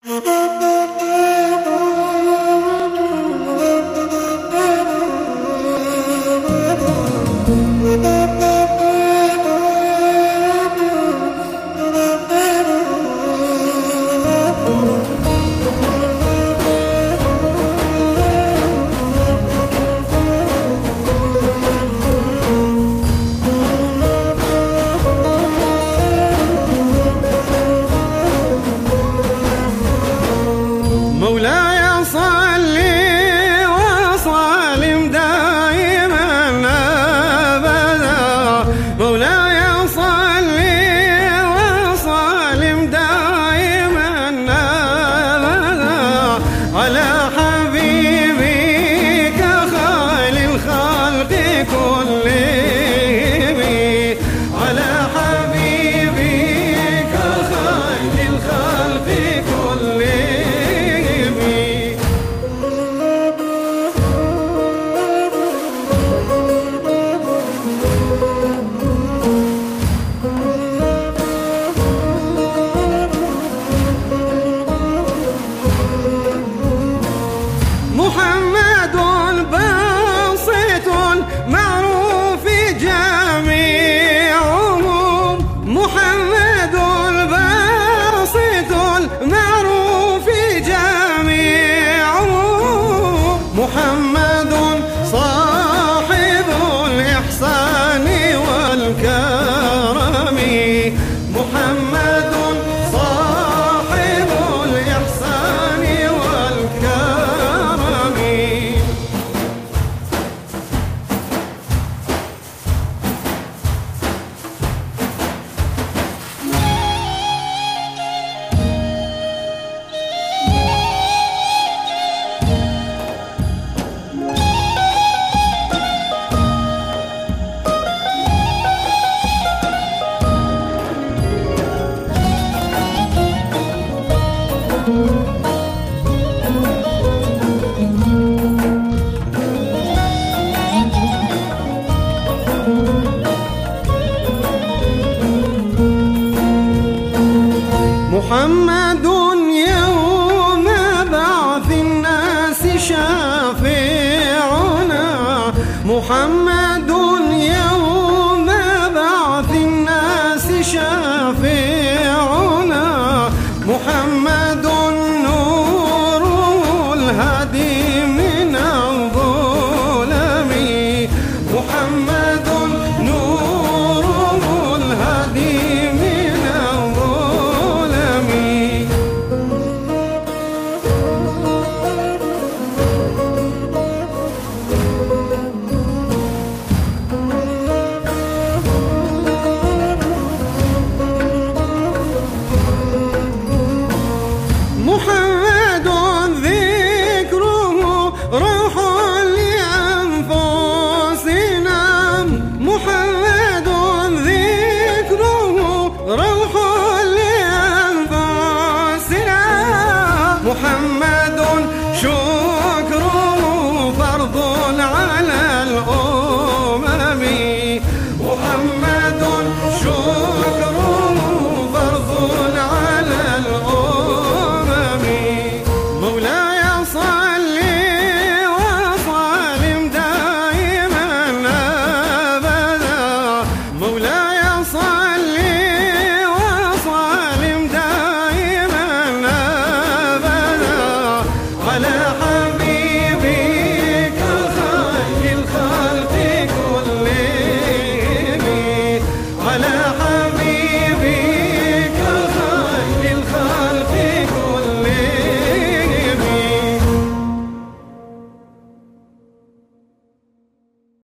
مولاي صل وسلم دائما أبدا، مولاي صل وسلم دائما أبدا على حبيبك خير الخلق كلهم، على حبيبك خير الخلق كلهم. محمد باسط معروف جميعهم، محمد باسط معروف جميعهم، محمد صاحب الإحسان والكرم، محمد صاحب الإحسان والكرم. محمد يوم بعث الناس شافعنا، محمد يوم بعث الناس شافعنا، محمد نور الهادي من الظلم، محمد نور الهادي من الظلم. محمد ذكره روح لأنفسنا، محمد ذكره روح لأنفسنا، محمد